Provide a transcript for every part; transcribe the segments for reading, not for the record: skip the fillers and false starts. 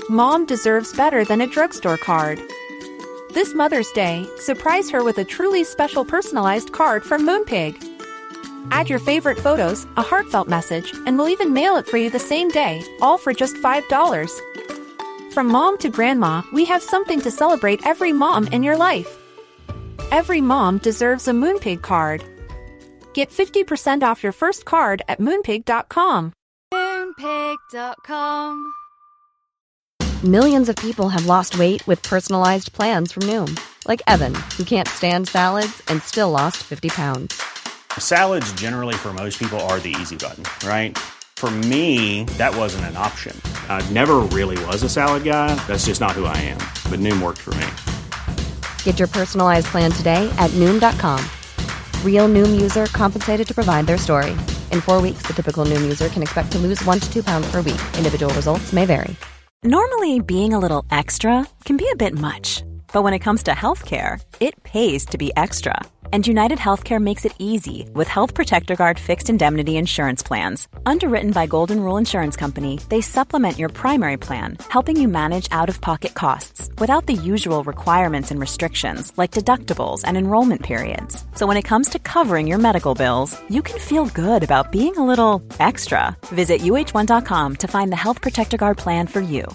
Mom deserves better than a drugstore card. This Mother's Day, surprise her with a truly special personalized card from Moonpig. Add your favorite photos, a heartfelt message, and we'll even mail it for you the same day, all for just $5. From mom to grandma, we have something to celebrate every mom in your life. Every mom deserves a Moonpig card. Get 50% off your first card at moonpig.com. Moonpig.com. Millions of people have lost weight with personalized plans from Noom. Like Evan, who can't stand salads and still lost 50 pounds. Salads generally for most people are the easy button, right? For me, that wasn't an option. I never really was a salad guy. That's just not who I am. But Noom worked for me. Get your personalized plan today at Noom.com. Real Noom user compensated to provide their story. In 4 weeks, the typical Noom user can expect to lose 1 to 2 pounds per week. Individual results may vary. Normally, being a little extra can be a bit much. But when it comes to healthcare, it pays to be extra. And United Healthcare makes it easy with Health Protector Guard fixed indemnity insurance plans. Underwritten by Golden Rule Insurance Company, they supplement your primary plan, helping you manage out-of-pocket costs without the usual requirements and restrictions like deductibles and enrollment periods. So when it comes to covering your medical bills, you can feel good about being a little extra. Visit uh1.com to find the Health Protector Guard plan for you.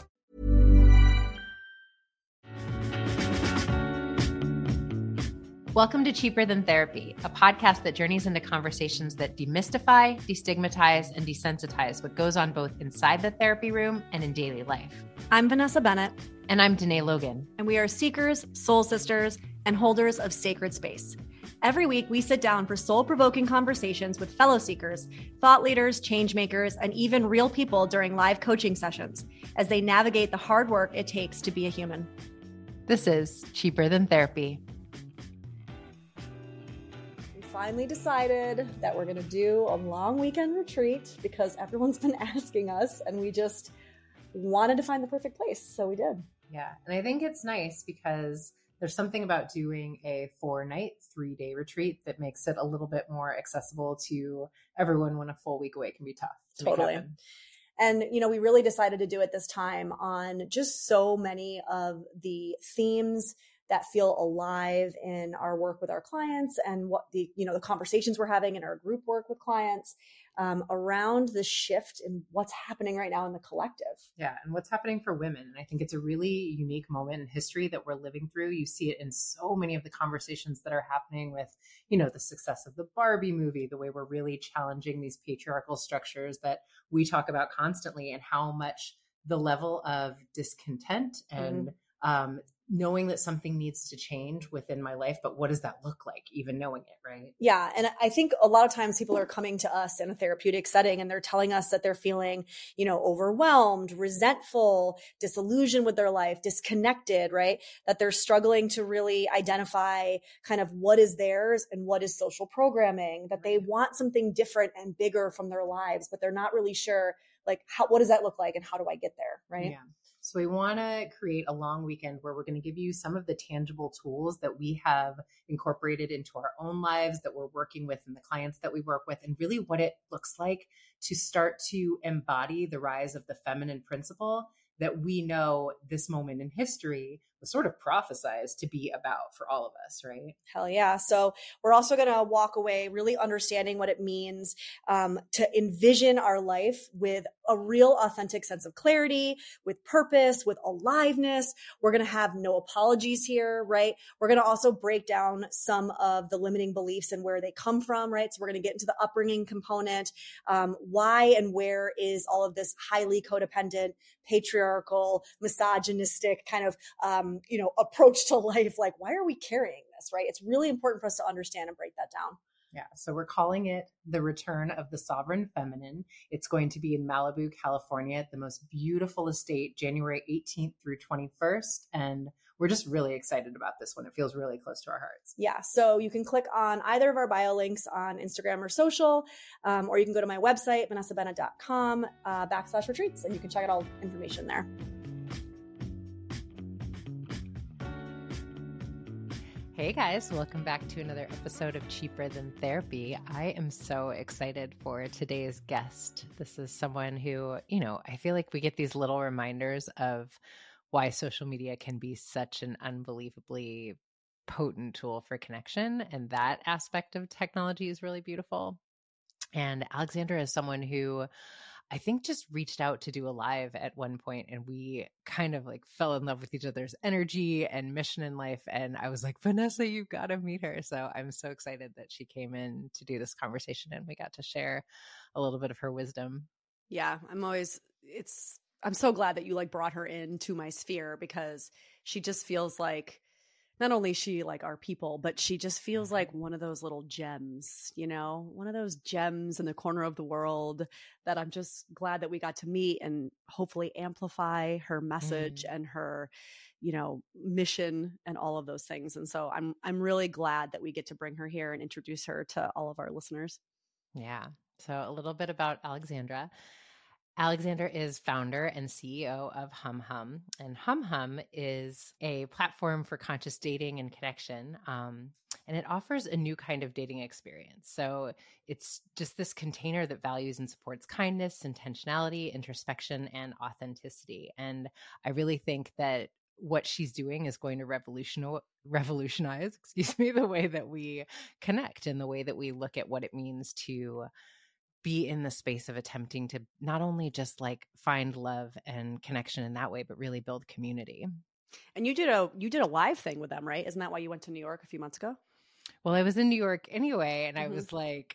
Welcome to Cheaper Than Therapy, a podcast that journeys into conversations that demystify, destigmatize, and desensitize what goes on both inside the therapy room and in daily life. I'm Vanessa Bennett. And I'm Danae Logan. And we are seekers, soul sisters, and holders of sacred space. Every week, we sit down for soul-provoking conversations with fellow seekers, thought leaders, change makers, and even real people during live coaching sessions as they navigate the hard work it takes to be a human. This is Cheaper Than Therapy. Finally decided that we're going to do a long weekend retreat because everyone's been asking us and we just wanted to find the perfect place. So we did. Yeah. And I think it's nice because there's something about doing a 4-night, 3-day retreat that makes it a little bit more accessible to everyone when a full week away can be tough. Totally. And, you know, we really decided to do it this time on just so many of the themes that feel alive in our work with our clients and what the conversations we're having in our group work with clients around the shift in what's happening right now in the collective. Yeah. And what's happening for women. And I think it's a really unique moment in history that we're living through. You see it in so many of the conversations that are happening with, the success of the Barbie movie, the way we're really challenging these patriarchal structures that we talk about constantly, and how much the level of discontent and knowing that something needs to change within my life, but what does that look like, even knowing it, right? Yeah. And I think a lot of times people are coming to us in a therapeutic setting and they're telling us that they're feeling, overwhelmed, resentful, disillusioned with their life, disconnected, right? That they're struggling to really identify kind of what is theirs and what is social programming, that they want something different and bigger from their lives, but they're not really sure, like, what does that look like and how do I get there, right? Yeah. So we want to create a long weekend where we're going to give you some of the tangible tools that we have incorporated into our own lives, that we're working with and the clients that we work with, and really what it looks like to start to embody the rise of the feminine principle that we know this moment in history was sort of prophesized to be about for all of us, right? Hell yeah. So we're also going to walk away really understanding what it means to envision our life with a real authentic sense of clarity, with purpose, with aliveness. We're going to have no apologies here, right? We're going to also break down some of the limiting beliefs and where they come from, right? So we're going to get into the upbringing component. Why and where is all of this highly codependent, patriarchal, misogynistic kind of approach to life? Like, why are we carrying this, right? It's really important for us to understand and break that down. Yeah. So we're calling it The Return of the Sovereign Feminine. It's going to be in Malibu, California, at the most beautiful estate, January 18th through 21st. And we're just really excited about this one. It feels really close to our hearts. Yeah. So you can click on either of our bio links on Instagram or social, or you can go to my website, vanessabennett.com /retreats, and you can check out all information there. Hey guys, welcome back to another episode of Cheaper Than Therapy. I am so excited for today's guest. This is someone who, I feel like we get these little reminders of why social media can be such an unbelievably potent tool for connection. And that aspect of technology is really beautiful. And Alexandra is someone who I think just reached out to do a live at one point, and we kind of like fell in love with each other's energy and mission in life. And I was like, Vanessa, you've got to meet her. So I'm so excited that she came in to do this conversation and we got to share a little bit of her wisdom. Yeah, I'm so glad that you like brought her into my sphere, because she just feels like, not only is she like our people, but she just feels like one of those little gems, one of those gems in the corner of the world that I'm just glad that we got to meet and hopefully amplify her message and her, mission and all of those things. And so I'm really glad that we get to bring her here and introduce her to all of our listeners. Yeah. So a little bit about Alexandra. Alexandra is founder and CEO of HumHum, and HumHum is a platform for conscious dating and connection, and it offers a new kind of dating experience. So it's just this container that values and supports kindness, intentionality, introspection, and authenticity. And I really think that what she's doing is going to revolutionize, the way that we connect and the way that we look at what it means to be in the space of attempting to not only just like find love and connection in that way, but really build community. And you did a live thing with them, right? Isn't that why you went to New York a few months ago? Well, I was in New York anyway, and I was like,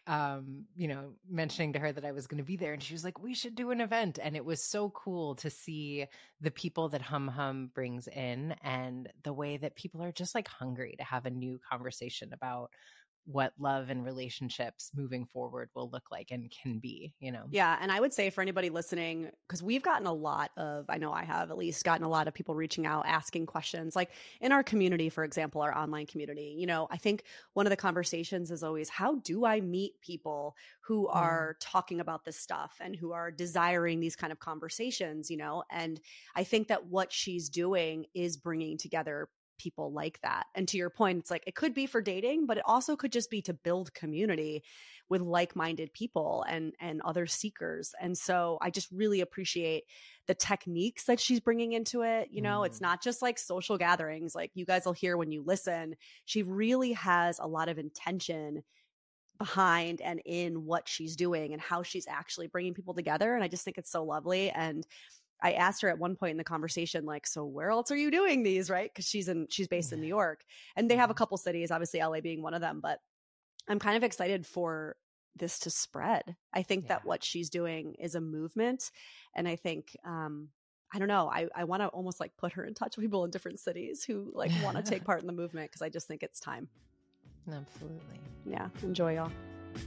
mentioning to her that I was going to be there, and she was like, we should do an event. And it was so cool to see the people that HumHum brings in and the way that people are just like hungry to have a new conversation about what love and relationships moving forward will look like and can be, Yeah. And I would say for anybody listening, because we've gotten I know I have at least gotten a lot of people reaching out, asking questions, like in our community, for example, our online community. I think one of the conversations is always, how do I meet people who are talking about this stuff and who are desiring these kind of conversations, And I think that what she's doing is bringing together people like that. And to your point, it's like, it could be for dating, but it also could just be to build community with like-minded people and other seekers. And so I just really appreciate the techniques that she's bringing into it. It's not just like social gatherings, like you guys will hear when you listen. She really has a lot of intention behind and in what she's doing and how she's actually bringing people together. And I just think it's so lovely. And I asked her at one point in the conversation, like, so where else are you doing these? Right. Cause she's based in New York, and they have a couple cities, obviously LA being one of them, but I'm kind of excited for this to spread. I think that what she's doing is a movement. And I think, I don't know, I want to almost like put her in touch with people in different cities who like want to take part in the movement. Cause I just think it's time. Absolutely. Yeah. Enjoy, y'all.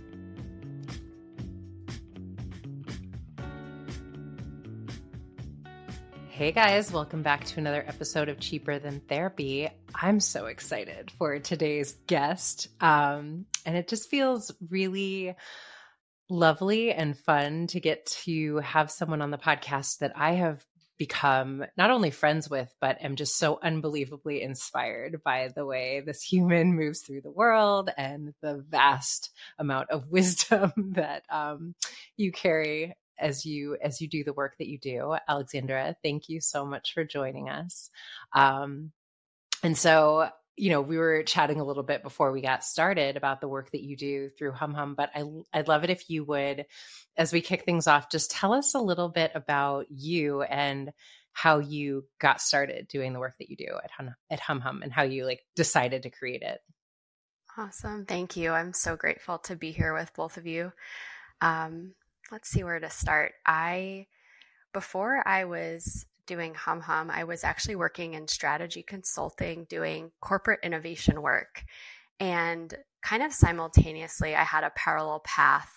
Hey guys, welcome back to another episode of Cheaper Than Therapy. I'm so excited for today's guest. And it just feels really lovely and fun to get to have someone on the podcast that I have become not only friends with, but am just so unbelievably inspired by the way this human moves through the world and the vast amount of wisdom that you carry as you do the work that you do. Alexandra, thank you so much for joining us. And so, we were chatting a little bit before we got started about the work that you do through HumHum, but I'd love it if you would, as we kick things off, just tell us a little bit about you and how you got started doing the work that you do at HumHum and how you decided to create it. Awesome. Thank you. I'm so grateful to be here with both of you. Let's see where to start. Before I was doing HumHum, I was actually working in strategy consulting, doing corporate innovation work. And kind of simultaneously, I had a parallel path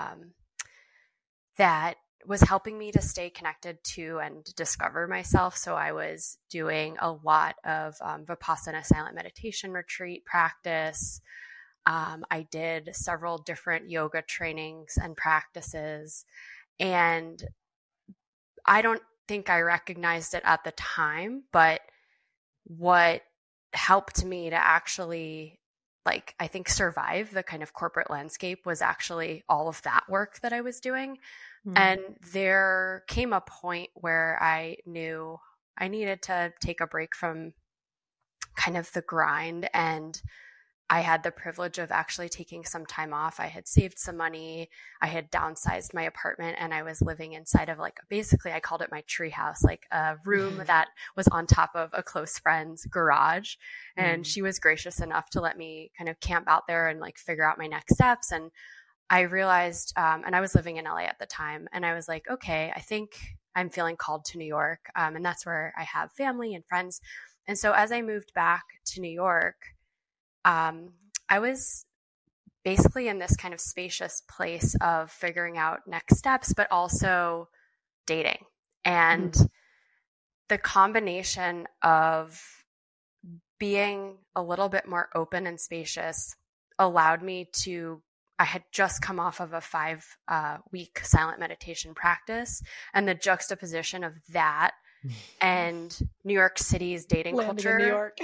that was helping me to stay connected to and discover myself. So I was doing a lot of Vipassana silent meditation retreat practice. I did several different yoga trainings and practices, and I don't think I recognized it at the time, but what helped me to actually, like, I think survive the kind of corporate landscape was actually all of that work that I was doing. And there came a point where I knew I needed to take a break from kind of the grind. And I had the privilege of actually taking some time off. I had saved some money. I had downsized my apartment, and I was living inside of, like, basically I called it my tree house, like a room that was on top of a close friend's garage. And she was gracious enough to let me kind of camp out there and, like, figure out my next steps. And I realized, and I was living in LA at the time, and I was like, okay, I think I'm feeling called to New York. And that's where I have family and friends. And so as I moved back to New York, I was basically in this kind of spacious place of figuring out next steps, but also dating. And the combination of being a little bit more open and spacious allowed me to, I had just come off of a 5-week silent meditation practice, and the juxtaposition of that and New York City's dating culture in New York.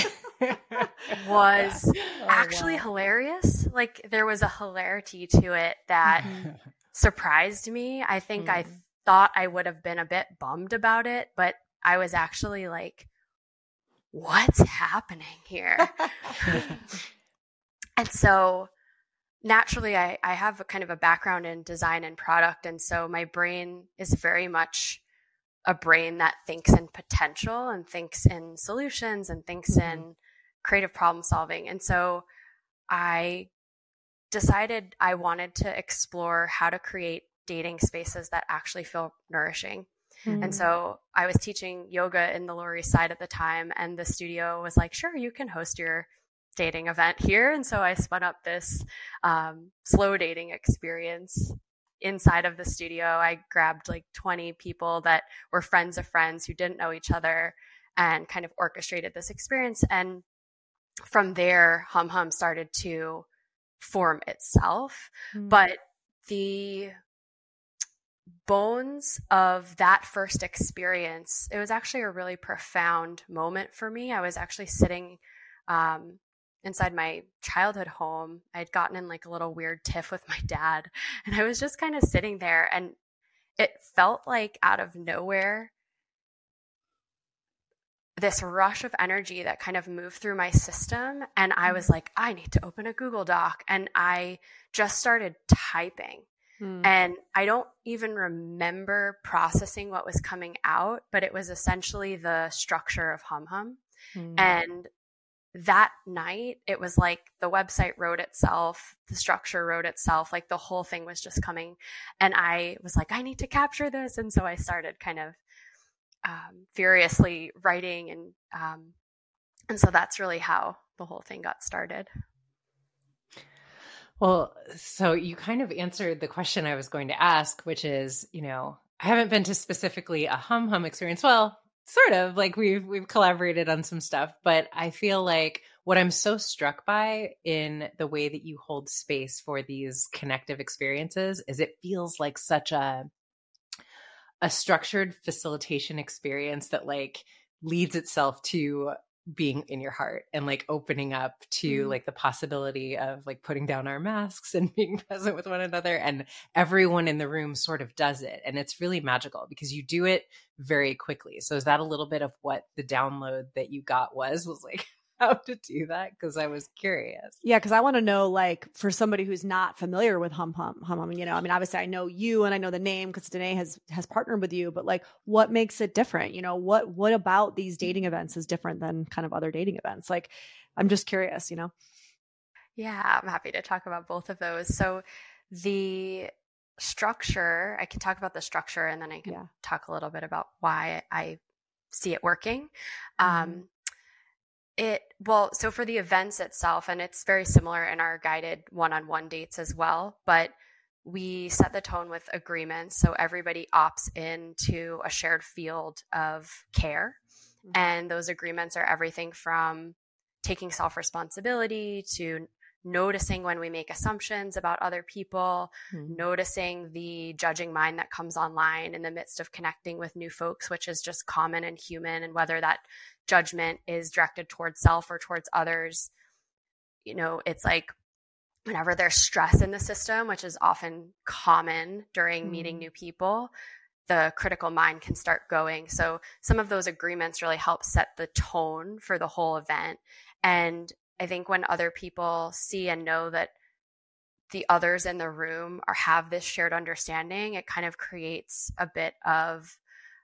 was actually hilarious. Like, there was a hilarity to it that surprised me. I think I thought I would have been a bit bummed about it, but I was actually like, what's happening here? And so naturally, I have a kind of a background in design and product. And so my brain is very much a brain that thinks in potential and thinks in solutions and thinks in creative problem solving. And so I decided I wanted to explore how to create dating spaces that actually feel nourishing. And so I was teaching yoga in the Lower East Side at the time, and the studio was like, sure, you can host your dating event here. And so I spun up this slow dating experience inside of the studio. I grabbed like 20 people that were friends of friends who didn't know each other and kind of orchestrated this experience. And from there, Hum Hum started to form itself. But the bones of that first experience, it was actually a really profound moment for me. I was actually sitting inside my childhood home. I had gotten in like a little weird tiff with my dad, and I was just kind of sitting there, and it felt like out of nowhere, this rush of energy that kind of moved through my system. And I was like, I need to open a Google Doc. And I just started typing. And I don't even remember processing what was coming out, but it was essentially the structure of Hum Hum. And that night, it was like the website wrote itself, the structure wrote itself, like the whole thing was just coming. And I was like, I need to capture this. And so I started kind of furiously writing. And so that's really how the whole thing got started. Well, so you kind of answered the question I was going to ask, which is, you know, I haven't been to specifically a Hum Hum experience. Well, sort of, like we've collaborated on some stuff, but I feel like what I'm so struck by in the way that you hold space for these connective experiences is it feels like such a structured facilitation experience that like leads itself to being in your heart and like opening up to like the possibility of like putting down our masks and being present with one another, and everyone in the room sort of does it. And it's really magical because you do it very quickly. So is that a little bit of what the download that you got was like how to do that? Because I was curious. Yeah, because I want to know, like, for somebody who's not familiar with Hum Hum, you know, I mean, obviously I know you and I know the name because Danae has partnered with you, but like, what makes it different? You know, what about these dating events is different than kind of other dating events? Like, I'm just curious, you know? Yeah, I'm happy to talk about both of those. So the structure, I can talk about the structure, and then I can talk a little bit about why I see it working. So for the events itself, and it's very similar in our guided one-on-one dates as well, but we set the tone with agreements. So everybody opts into a shared field of care. And those agreements are everything from taking self-responsibility to noticing when we make assumptions about other people, noticing the judging mind that comes online in the midst of connecting with new folks, which is just common and human, and whether that judgment is directed towards self or towards others. It's like whenever there's stress in the system, which is often common during meeting new people, the critical mind can start going. So some of those agreements really help set the tone for the whole event. And I think when other people see and know that the others in the room have this shared understanding, it kind of creates a bit of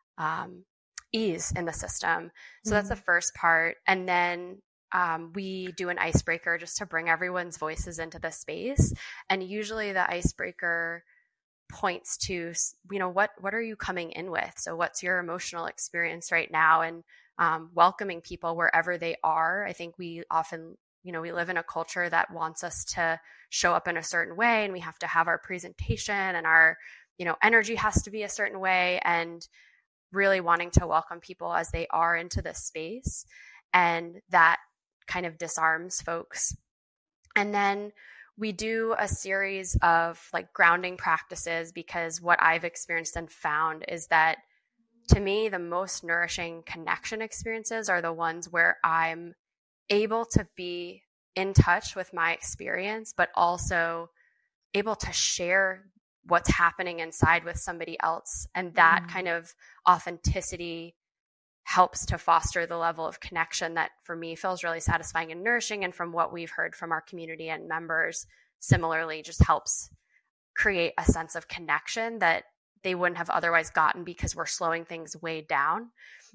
ease in the system. So that's the first part. And then we do an icebreaker just to bring everyone's voices into the space. And usually the icebreaker points to, what are you coming in with? So what's your emotional experience right now? And welcoming people wherever they are. I think we often, we live in a culture that wants us to show up in a certain way, and we have to have our presentation and our, energy has to be a certain way, and really wanting to welcome people as they are into this space. And that kind of disarms folks. And then we do a series of like grounding practices, because what I've experienced and found is that, to me, the most nourishing connection experiences are the ones where I'm able to be in touch with my experience, but also able to share what's happening inside with somebody else. And that kind of authenticity helps to foster the level of connection that for me feels really satisfying and nourishing. And from what we've heard from our community and members, similarly just helps create a sense of connection that they wouldn't have otherwise gotten, because we're slowing things way down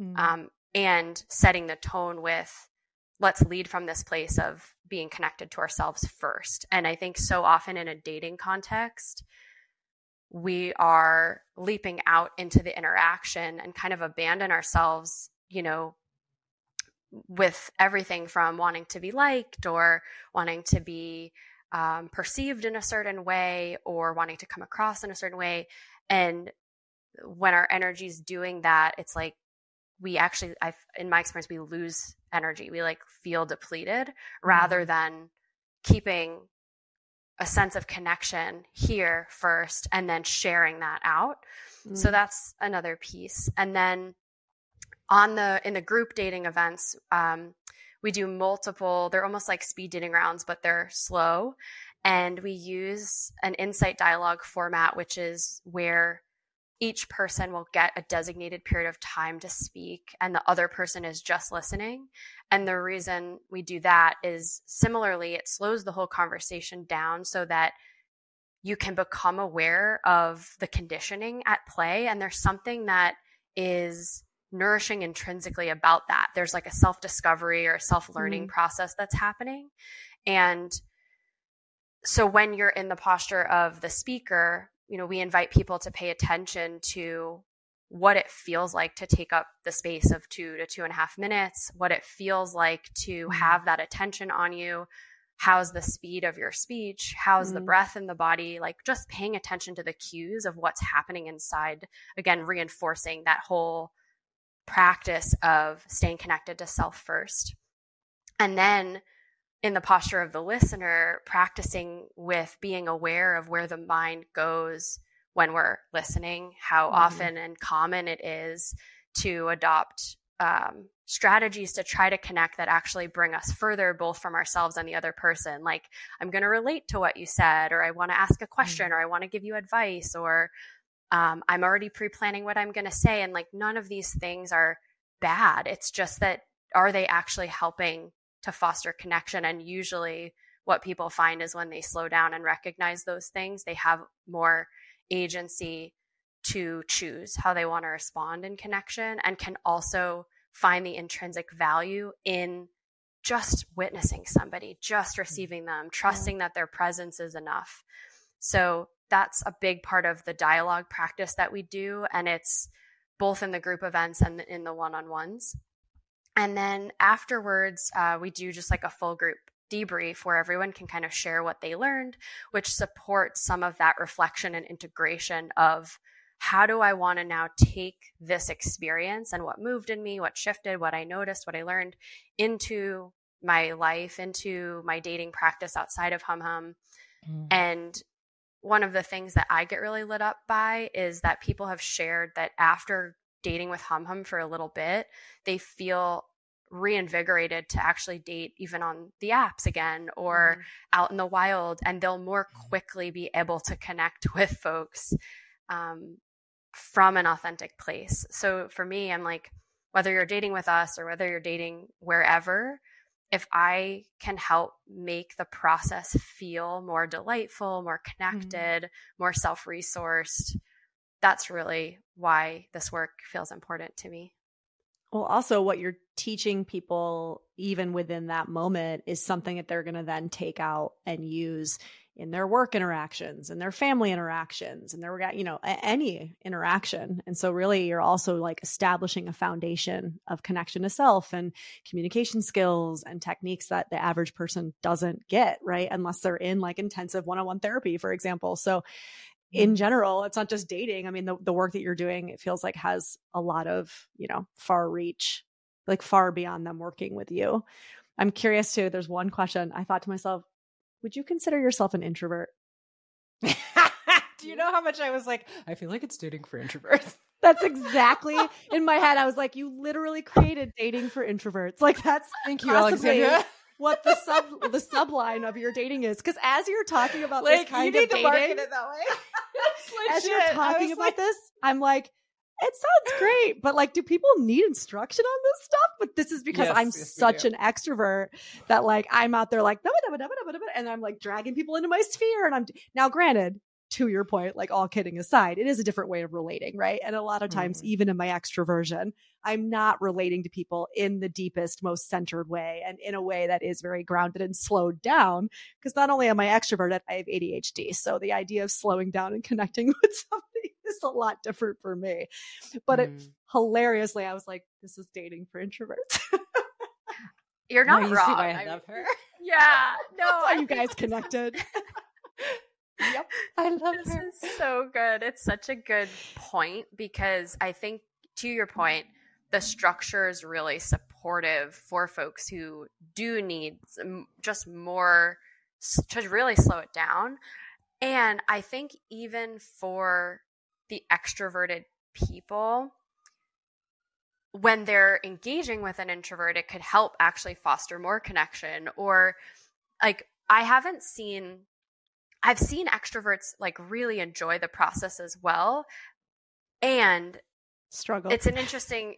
and setting the tone with, let's lead from this place of being connected to ourselves first. And I think so often in a dating context, we are leaping out into the interaction and kind of abandon ourselves, with everything from wanting to be liked or wanting to be perceived in a certain way or wanting to come across in a certain way. And when our energy is doing that, it's like we actually, in my experience, we lose energy. We like feel depleted rather than keeping a sense of connection here first and then sharing that out. So that's another piece. And then in the group dating events, we do multiple, they're almost like speed dating rounds, but they're slow. And we use an insight dialogue format, which is where each person will get a designated period of time to speak, and the other person is just listening. And the reason we do that is, similarly, it slows the whole conversation down so that you can become aware of the conditioning at play. And there's something that is nourishing intrinsically about that. There's like a self-discovery or a self-learning process that's happening. And so when you're in the posture of the speaker, we invite people to pay attention to what it feels like to take up the space of 2 to 2.5 minutes, what it feels like to have that attention on you. How's the speed of your speech? How's the breath in the body? Like just paying attention to the cues of what's happening inside. Again, reinforcing that whole practice of staying connected to self first. And then in the posture of the listener, practicing with being aware of where the mind goes when we're listening, how often and common it is to adopt strategies to try to connect that actually bring us further, both from ourselves and the other person. Like, I'm going to relate to what you said, or I want to ask a question, or I want to give you advice, or I'm already pre-planning what I'm going to say. And like, none of these things are bad. It's just that, are they actually helping to foster connection? And usually what people find is when they slow down and recognize those things, they have more agency to choose how they want to respond in connection, and can also find the intrinsic value in just witnessing somebody, just receiving them, trusting that their presence is enough. So that's a big part of the dialogue practice that we do. And it's both in the group events and in the one-on-ones. And then afterwards, we do just like a full group debrief where everyone can kind of share what they learned, which supports some of that reflection and integration of, how do I want to now take this experience and what moved in me, what shifted, what I noticed, what I learned into my life, into my dating practice outside of Hum Hum. And one of the things that I get really lit up by is that people have shared that after dating with Hum Hum for a little bit, they feel reinvigorated to actually date even on the apps again or out in the wild, and they'll more quickly be able to connect with folks from an authentic place. So for me, I'm like, whether you're dating with us or whether you're dating wherever, if I can help make the process feel more delightful, more connected, more self-resourced, that's really why this work feels important to me. Well, also what you're teaching people even within that moment is something that they're going to then take out and use in their work interactions and their family interactions and their, any interaction. And so really you're also like establishing a foundation of connection to self and communication skills and techniques that the average person doesn't get, right? Unless they're in like intensive one-on-one therapy, for example. So in general, it's not just dating. I mean, the work that you're doing, it feels like has a lot of, far reach, like far beyond them working with you. I'm curious too. There's one question I thought to myself, would you consider yourself an introvert? Do you know how much I was like, I feel like it's dating for introverts. That's exactly in my head. I was like, you literally created dating for introverts. Like that's thank you, Alexandra. What the subline of your dating is. Because as you're talking about like, this kind you of need dating, to market it that way. As you're talking about this, I'm like, it sounds great, but like, do people need instruction on this stuff? But this is because I'm such an extrovert that like, I'm out there like, and I'm like dragging people into my sphere. And I'm now granted, to your point, like all kidding aside, it is a different way of relating, right? And a lot of times, even in my extroversion, I'm not relating to people in the deepest, most centered way and in a way that is very grounded and slowed down. Because not only am I extroverted, I have ADHD. So the idea of slowing down and connecting with somebody is a lot different for me. But hilariously, I was like, this is dating for introverts. You're not wrong. See why I love her. Yeah. No, are you guys connected? Yep. I love this her. This is so good. It's such a good point because I think, to your point, the structure is really supportive for folks who do need just more to really slow it down. And I think even for the extroverted people, when they're engaging with an introvert, it could help actually foster more connection. Or like, I've seen extroverts like really enjoy the process as well. And struggle. It's an interesting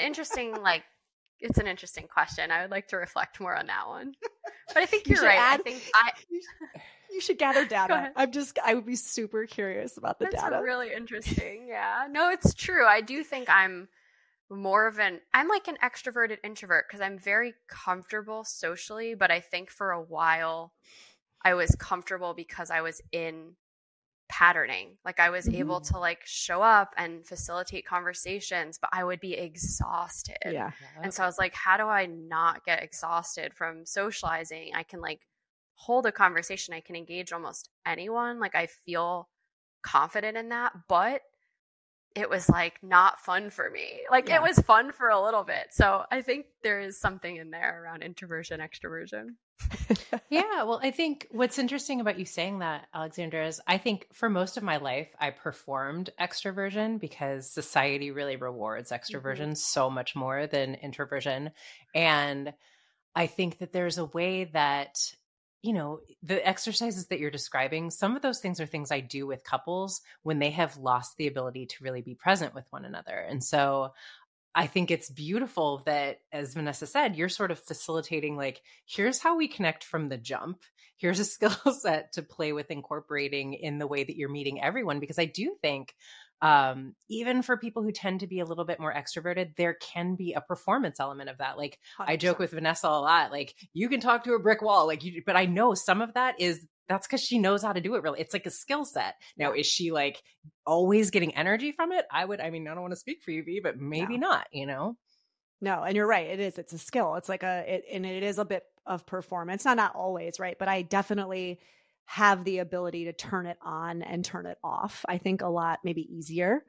question. I would like to reflect more on that one. But I think you're right. You should gather data. I would be super curious about the data. That's really interesting. Yeah. No, it's true. I do think I'm like an extroverted introvert because I'm very comfortable socially, but I think for a while I was comfortable because I was in patterning. Like I was able to like show up and facilitate conversations, but I would be exhausted. Yeah. And so I was like, how do I not get exhausted from socializing? I can like hold a conversation. I can engage almost anyone. Like I feel confident in that, but it was like not fun for me. Like it was fun for a little bit. So I think there is something in there around introversion, extroversion. Yeah. Well, I think what's interesting about you saying that, Alexandra, is I think for most of my life, I performed extroversion because society really rewards extroversion so much more than introversion. And I think that there's a way that, you know, the exercises that you're describing, some of those things are things I do with couples when they have lost the ability to really be present with one another. And so I think it's beautiful that, as Vanessa said, you're sort of facilitating like, here's how we connect from the jump. Here's a skill set to play with incorporating in the way that you're meeting everyone. Because I do think even for people who tend to be a little bit more extroverted, there can be a performance element of that. Like 100%. I joke with Vanessa a lot, like you can talk to a brick wall, like you, but I know some of that that's because she knows how to do it really. It's like a skill set. Now, is she like always getting energy from it? I don't want to speak for you, V, but maybe not, you know? No, and you're right. It's a skill. It's like it is a bit of performance. Not always, right? But I definitely have the ability to turn it on and turn it off. I think a lot maybe easier,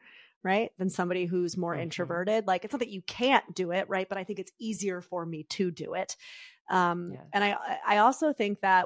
right, than somebody who's more introverted. Like, it's not that you can't do it, right, but I think it's easier for me to do it. And I also think that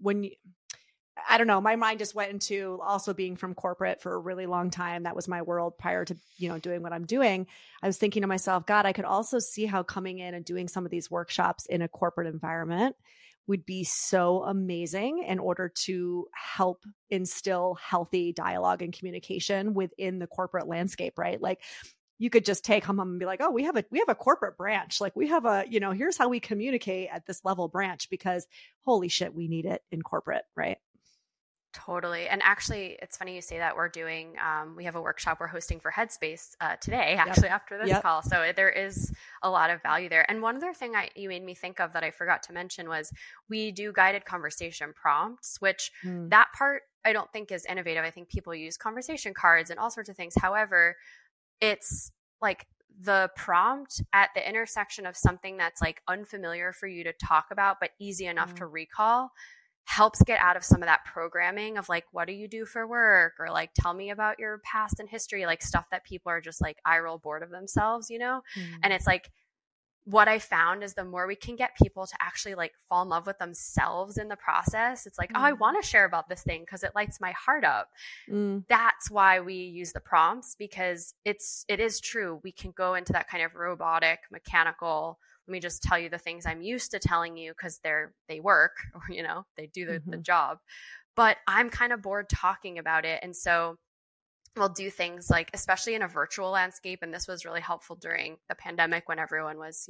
I don't know, my mind just went into also being from corporate for a really long time. That was my world prior to, doing what I'm doing. I was thinking to myself, God, I could also see how coming in and doing some of these workshops in a corporate environment would be so amazing in order to help instill healthy dialogue and communication within the corporate landscape, right? Like, you could just take Hum Hum and be like, oh, we have a corporate branch. Like, we have here's how we communicate at this level branch, because holy shit, we need it in corporate, right? Totally. And actually, it's funny you say that. We're doing, we have a workshop we're hosting for Headspace today, actually, after this call. So there is a lot of value there. And one other thing you made me think of that I forgot to mention was we do guided conversation prompts, which that part I don't think is innovative. I think people use conversation cards and all sorts of things. However, it's like the prompt at the intersection of something that's like unfamiliar for you to talk about, but easy enough to recall, helps get out of some of that programming of like, what do you do for work? Or like, tell me about your past and history, like stuff that people are just like eye roll bored of themselves, And it's like, what I found is the more we can get people to actually like fall in love with themselves in the process, it's like, oh, I want to share about this thing because it lights my heart up. That's why we use the prompts, because it is true. We can go into that kind of robotic, mechanical, let me just tell you the things I'm used to telling you because they work, or, they do the job. But I'm kind of bored talking about it. And so we'll do things like, especially in a virtual landscape, and this was really helpful during the pandemic when everyone was,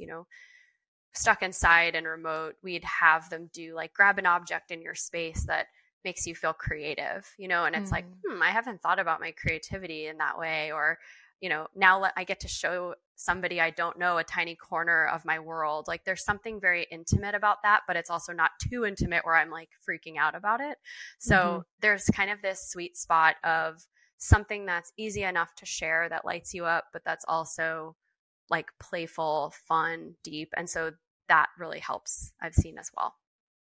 stuck inside and remote, we'd have them do like, grab an object in your space that makes you feel creative, and it's like, I haven't thought about my creativity in that way. Or, now I get to show somebody I don't know a tiny corner of my world. Like, there's something very intimate about that, but it's also not too intimate where I'm like freaking out about it. So there's kind of this sweet spot of something that's easy enough to share that lights you up, but that's also like playful, fun, deep. And so that really helps, I've seen as well.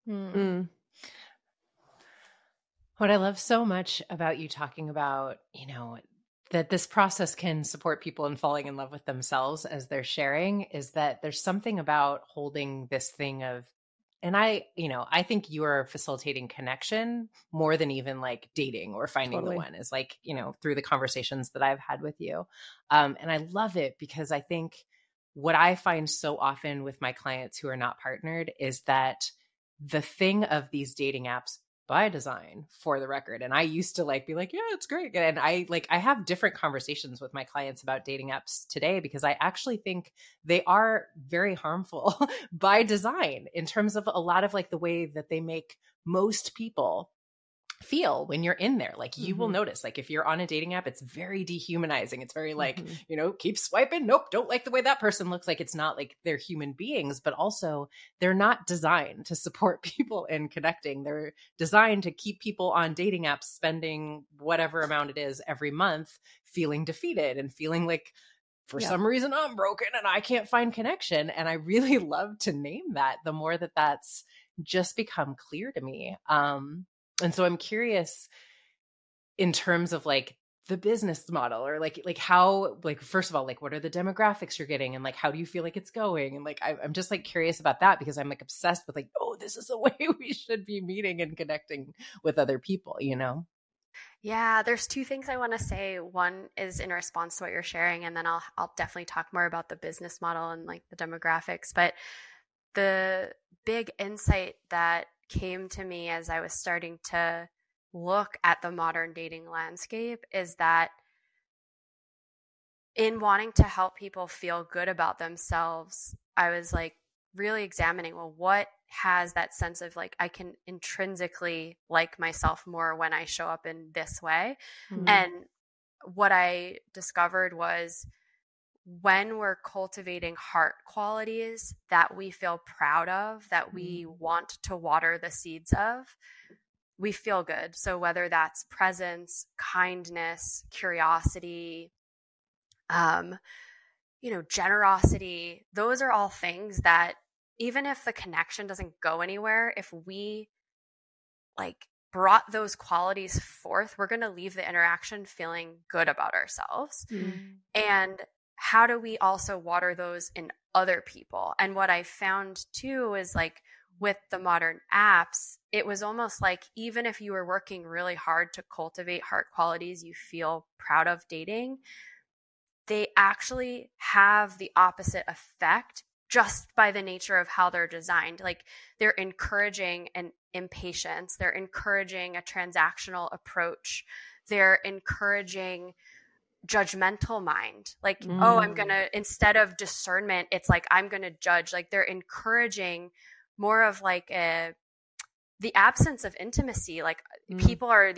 What I love so much about you talking about, that this process can support people in falling in love with themselves as they're sharing, is that there's something about holding this thing of, and I think you are facilitating connection more than even like dating or finding the one, is like, through the conversations that I've had with you. And I love it because I think what I find so often with my clients who are not partnered is that the thing of these dating apps, by design, for the record. And I used to be like, yeah, it's great. And I have different conversations with my clients about dating apps today, because I actually think they are very harmful by design in terms of a lot of like the way that they make most people feel when you're in there. Like, you will notice, like, if you're on a dating app, it's very dehumanizing. It's very like, keep swiping. Nope. Don't like the way that person looks. Like, it's not like they're human beings, but also they're not designed to support people in connecting. They're designed to keep people on dating apps spending whatever amount it is every month, feeling defeated and feeling like, for some reason, I'm broken and I can't find connection. And I really love to name that the more that that's just become clear to me. And so I'm curious in terms of like the business model, or like how, like, first of all, like, what are the demographics you're getting, and like, how do you feel like it's going? And like, I'm just like curious about that, because I'm like obsessed with like, oh, this is the way we should be meeting and connecting with other people, Yeah, there's two things I want to say. One is in response to what you're sharing, and then I'll definitely talk more about the business model and like the demographics. But the big insight that came to me as I was starting to look at the modern dating landscape is that in wanting to help people feel good about themselves, I was like really examining, well, what has that sense of like, I can intrinsically like myself more when I show up in this way. And what I discovered was, when we're cultivating heart qualities that we feel proud of, that we want to water the seeds of, we feel good. So whether that's presence, kindness, curiosity, generosity, those are all things that even if the connection doesn't go anywhere, if we like brought those qualities forth, we're going to leave the interaction feeling good about ourselves. And how do we also water those in other people? And what I found too is like with the modern apps, it was almost like even if you were working really hard to cultivate heart qualities you feel proud of dating, they actually have the opposite effect just by the nature of how they're designed. Like they're encouraging an impatience, they're encouraging a transactional approach, they're encouraging judgmental mind. Like, oh, I'm going to, instead of discernment, it's like, I'm going to judge. Like they're encouraging more of like the absence of intimacy. Like people are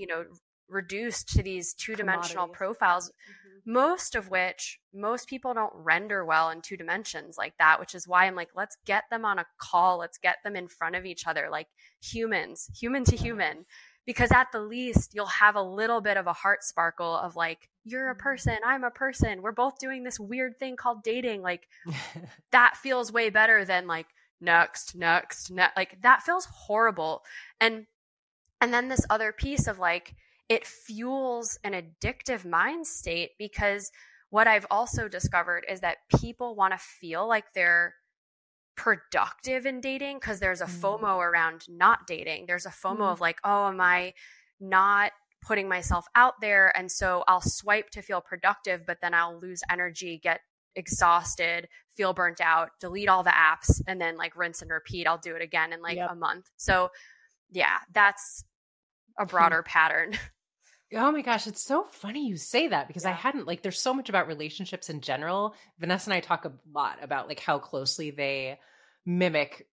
reduced to these two-dimensional profiles, most of which most people don't render well in 2 dimensions like that, which is why I'm like, let's get them on a call. Let's get them in front of each other, like humans, human to human, because at the least you'll have a little bit of a heart sparkle of like, you're a person, I'm a person, we're both doing this weird thing called dating. Like that feels way better than like next, like that feels horrible. And then this other piece of like, it fuels an addictive mind state, because what I've also discovered is that people want to feel like they're productive in dating because there's a FOMO around not dating. There's a FOMO of like, oh, am I not putting myself out there? And so I'll swipe to feel productive, but then I'll lose energy, get exhausted, feel burnt out, delete all the apps, and then like rinse and repeat. I'll do it again in like a month. So yeah, that's a broader pattern. Oh my gosh, it's so funny you say that, because I hadn't, like, there's so much about relationships in general. Vanessa and I talk a lot about like how closely they mimic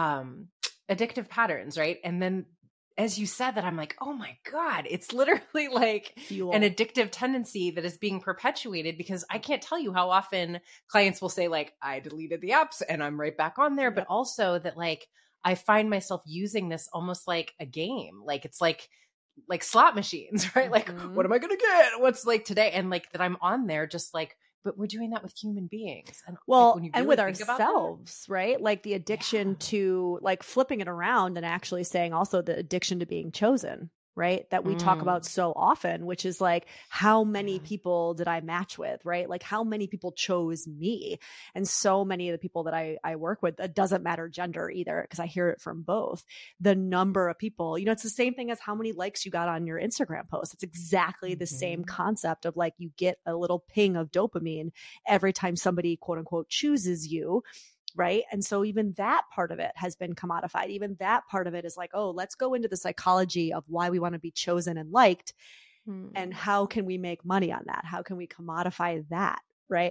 addictive patterns, right? And then as you said that, I'm like, oh my God, it's literally like an addictive tendency that is being perpetuated, because I can't tell you how often clients will say like, I deleted the apps and I'm right back on there. But also that like, I find myself using this almost like a game. Like it's like slot machines, right? Like, what am I going to get? What's like today? And like that I'm on there just like, but we're doing that with human beings. And well, like, when you really and with think about ourselves, right? Like the addiction to like flipping it around and actually saying also the addiction to being chosen, right? That we talk about so often, which is like, how many people did I match with, right? Like how many people chose me? And so many of the people that I work with, it doesn't matter gender either, because I hear it from both. The number of people, you know, it's the same thing as how many likes you got on your Instagram post. It's exactly the same concept of like, you get a little ping of dopamine every time somebody quote unquote chooses you. Right. And so even that part of it has been commodified. Even that part of it is like, oh, let's go into the psychology of why we want to be chosen and liked. And how can we make money on that? How can we commodify that? Right.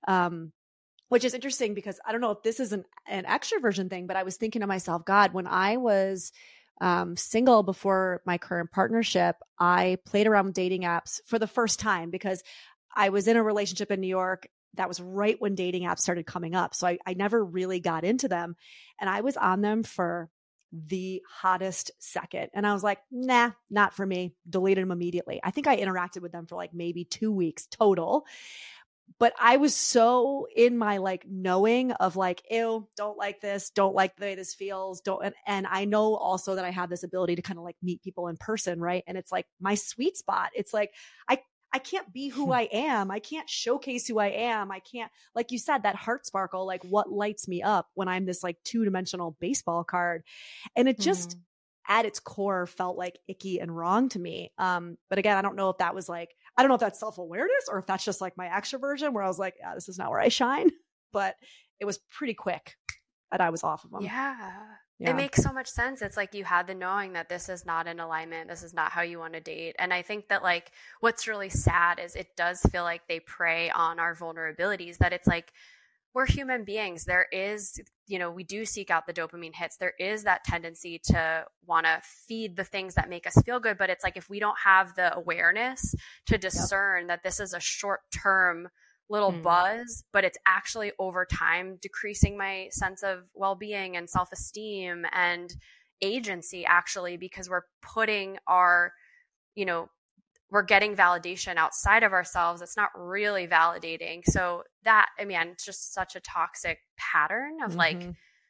Which is interesting, because I don't know if this is an extroversion thing, but I was thinking to myself, God, when I was single before my current partnership, I played around with dating apps for the first time, because I was in a relationship in New York. That was right when dating apps started coming up. So I never really got into them. And I was on them for the hottest second. And I was like, nah, not for me. Deleted them immediately. I think I interacted with them for like maybe 2 weeks total. But I was so in my like knowing of like, ew, don't like this, don't like the way this feels, don't. And I know also that I have this ability to kind of like meet people in person, right? And it's like my sweet spot. It's like, I can't be who I am. I can't showcase who I am. I can't, like you said, that heart sparkle, like what lights me up when I'm this like 2-dimensional baseball card. And it just at its core felt like icky and wrong to me. But again, I don't know if that was like, I don't know if that's self-awareness or if that's just like my extroversion where I was like, yeah, this is not where I shine. But it was pretty quick that I was off of them. Yeah. It makes so much sense. It's like you had the knowing that this is not in alignment. This is not how you want to date. And I think that like what's really sad is it does feel like they prey on our vulnerabilities, that it's like we're human beings. There is, you know, we do seek out the dopamine hits. There is that tendency to want to feed the things that make us feel good. But it's like if we don't have the awareness to discern that this is a short-term little buzz, but it's actually over time decreasing my sense of well-being and self-esteem and agency, actually, because we're putting our, you know, we're getting validation outside of ourselves. It's not really validating. So that, I mean, it's just such a toxic pattern of like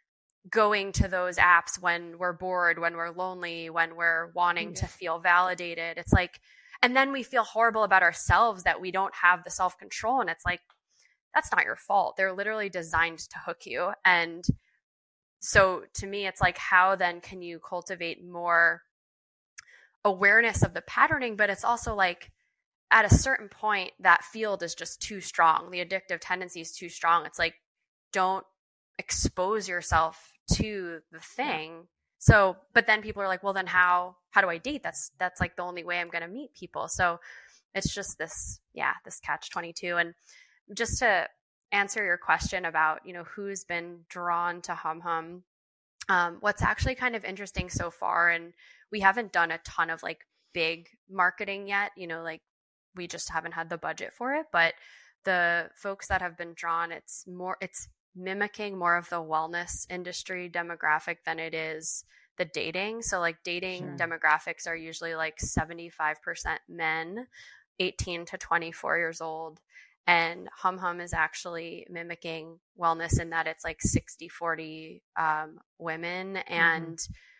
going to those apps when we're bored, when we're lonely, when we're wanting to feel validated. It's like, and then we feel horrible about ourselves that we don't have the self-control. And it's like, that's not your fault. They're literally designed to hook you. And so to me, it's like, how then can you cultivate more awareness of the patterning? But it's also like, at a certain point, that field is just too strong. The addictive tendency is too strong. It's like, don't expose yourself to the thing. So, but then people are like, well, then how do I date? That's like the only way I'm going to meet people. So it's just this catch-22. And just to answer your question about, who's been drawn to Hum Hum, what's actually kind of interesting so far, and we haven't done a ton of like big marketing yet, like we just haven't had the budget for it, but the folks that have been drawn, it's mimicking more of the wellness industry demographic than it is the dating. So like dating demographics are usually like 75% men, 18 to 24 years old. And Hum Hum is actually mimicking wellness in that it's like 60-40 women, and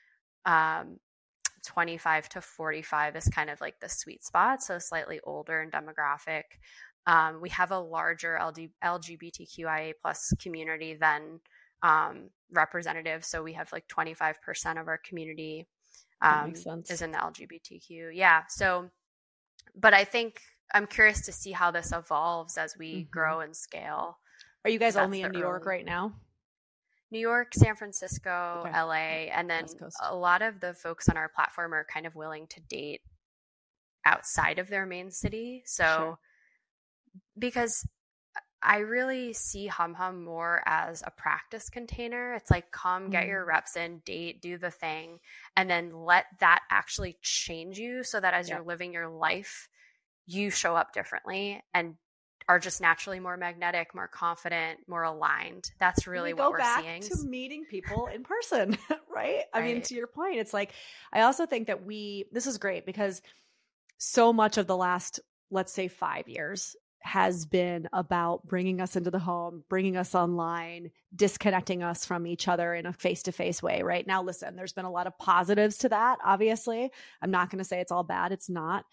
25 to 45 is kind of like the sweet spot. So slightly older in demographic. We have a larger LGBTQIA plus community than representative. So we have like 25% of our community is in the LGBTQ. Yeah. So, but I think I'm curious to see how this evolves as we grow and scale. Are you guys only in New York right now? New York, San Francisco, LA, and then a lot of the folks on our platform are kind of willing to date outside of their main city. So because I really see Hum Hum more as a practice container. It's like, come get your reps in, date, do the thing, and then let that actually change you so that as you're living your life, you show up differently and are just naturally more magnetic, more confident, more aligned. That's really what we're seeing. Go back to meeting people in person, right? I mean, to your point, it's like, I also think that this is great because so much of the last, let's say 5 years has been about bringing us into the home, bringing us online, disconnecting us from each other in a face-to-face way, right? Now, listen, there's been a lot of positives to that, obviously. I'm not going to say it's all bad. It's not.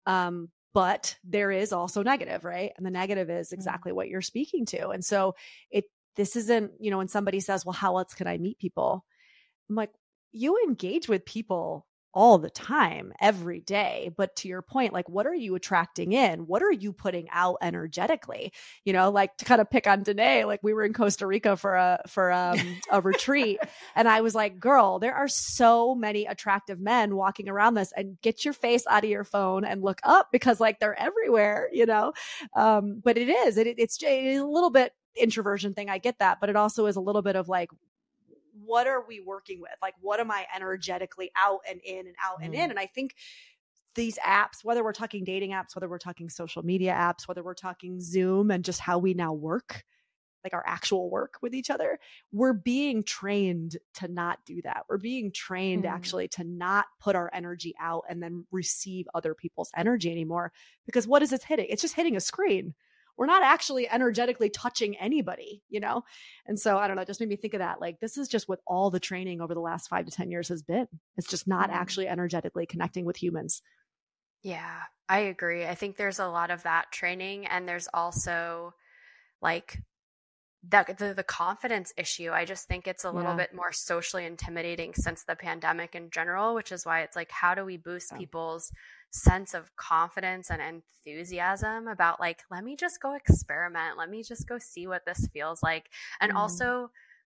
But there is also negative, right? And the negative is exactly what you're speaking to. And so this isn't, when somebody says, well, how else can I meet people? I'm like, you engage with people all the time, every day. But to your point, like, what are you attracting in? What are you putting out energetically? Like to kind of pick on Danae, like we were in Costa Rica for a retreat. And I was like, girl, there are so many attractive men walking around this, and get your face out of your phone and look up because like they're everywhere, but it's a little bit introversion thing. I get that, but it also is a little bit of like, what are we working with? Like, what am I energetically out and in and out and in? And I think these apps, whether we're talking dating apps, whether we're talking social media apps, whether we're talking Zoom and just how we now work, like our actual work with each other, we're being trained to not do that. We're being trained actually to not put our energy out and then receive other people's energy anymore. Because what is it hitting? It's just hitting a screen. We're not actually energetically touching anybody, And so I don't know, it just made me think of that. Like, this is just what all the training over the last 5 to 10 years has been. It's just not actually energetically connecting with humans. Yeah, I agree. I think there's a lot of that training, and there's also like that the confidence issue. I just think it's a little bit more socially intimidating since the pandemic in general, which is why it's like, how do we boost people's sense of confidence and enthusiasm about like, let me just go experiment. Let me just go see what this feels like. And also